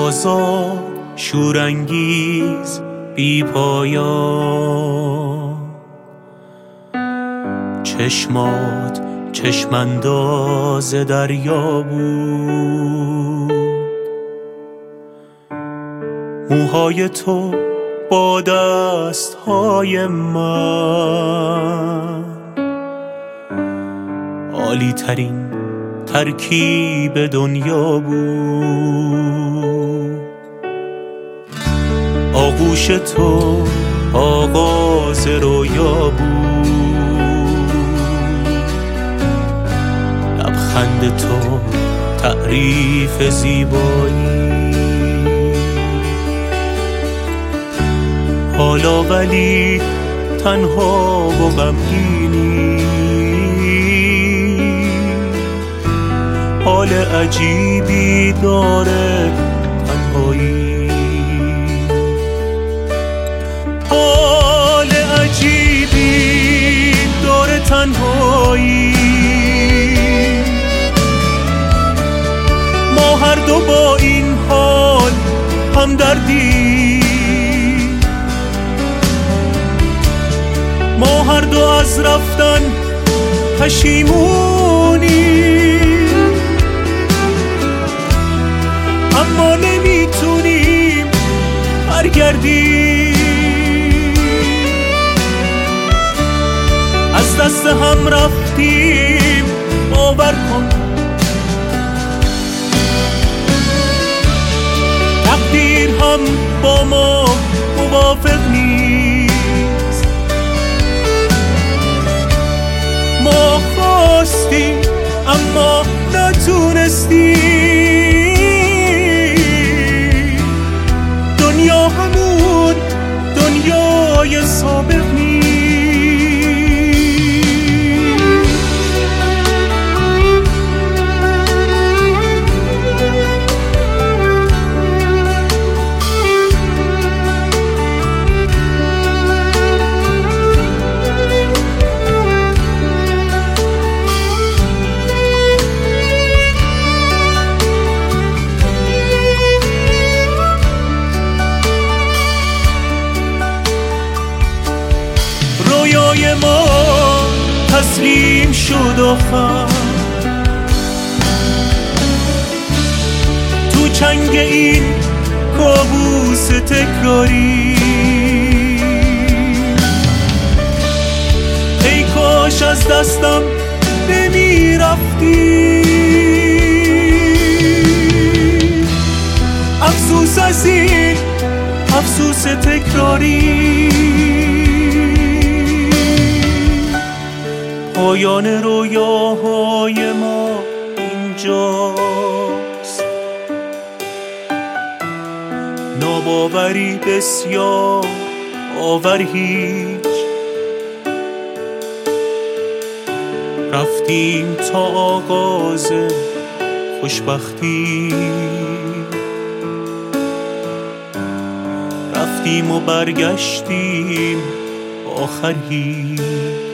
آزاد شورانگیز بی پایان، چشمات چشمانداز دریا بود، موهای تو با دستهای من عالی ترین ترکیب دنیا بود. آغوش تو آغاز رویا بود، لبخند تو تعریف زیبایی. حالا ولی تنها و غمگینی، حال عجیبی داره تنهایی، حال عجیبی داره تنهایی. ما هر دو با این حال همدردی، ما هر دو از رفتن پشیمونی، اما نمیتونیم برگردیم. از دست هم رفتیم، باور کن تقدیر هم با ما موافق نیست. ما خواستیم اما نتونستیم، دنیا همون دنیای سابق نیست. رویای ما تسلیم شد آخر، تو چنگ این کابوس تکراری. ای کاش از دستم نمی رفتی، افسوس از این افسوس تکراری. پایان رویاهای ما اینجاست، ناباوری بسیار باور هیچ. رفتیم تا آغاز خوشبختی، رفتیم و برگشتیم آخر هیچ.